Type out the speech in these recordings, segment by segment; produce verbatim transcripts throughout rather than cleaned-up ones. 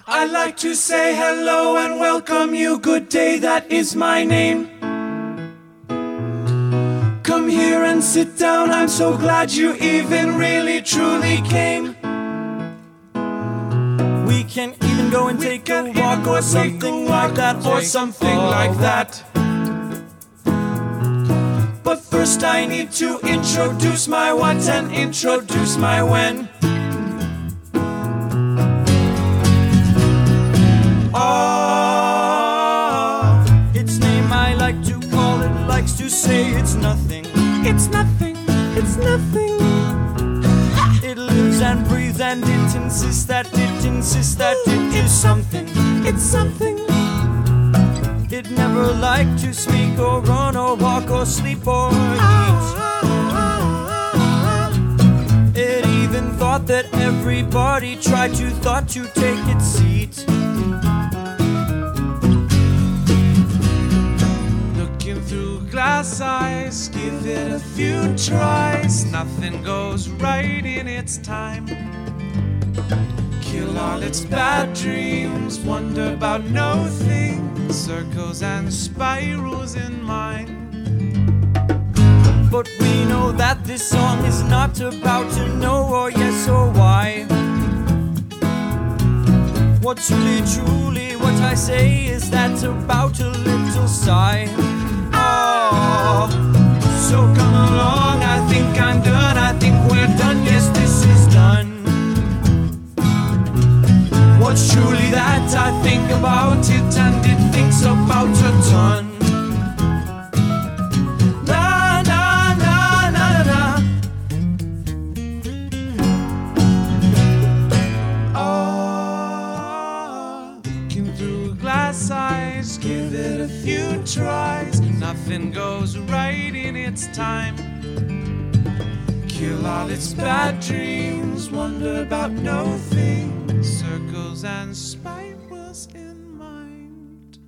I'd like to say hello and welcome you. Good day, that is my name. Come here and sit down. I'm so glad you even really truly came. We can even go and take a walk or something like that, or something like that. But first I need to introduce my what and introduce my when. Oh, its name I like to call it, likes to say it's nothing. It's nothing, it's nothing. It lives and breathes and it insists that it insists that it is something. It's something. It never liked to speak or run or walk or sleep or eat. It even thought that everybody tried to thought to take its seat. Looking through glass eyes, give it a few tries. Nothing goes right in its time. Kill all its bad dreams, wonder about no things. Circles and spirals in mind. But we know that this song is not about to know or yes or why. What's really truly what I say is that's about a little sigh. Oh, so come along, I think I'm done, I think we're done, yes this is done. What's truly that I think about it and it thinks about a ton. Na na na na na. Oh, looking through glass eyes, give it a few tries. Nothing goes right in its time. Kill all its bad dreams, wonder about no things. Circles and spirals in mind.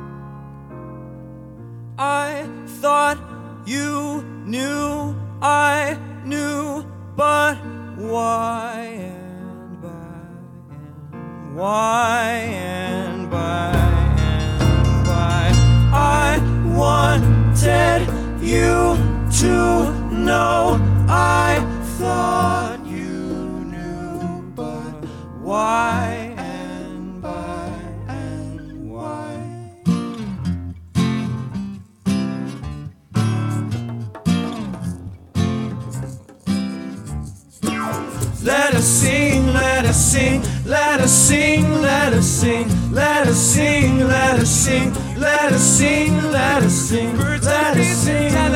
I thought you knew I knew, but why and by and why and by and by I wanted you to know. I thought you knew, but why and by and why. Let us sing, let us sing, let us sing, let us sing, let us sing, let us sing, let us sing, let us sing, let us sing.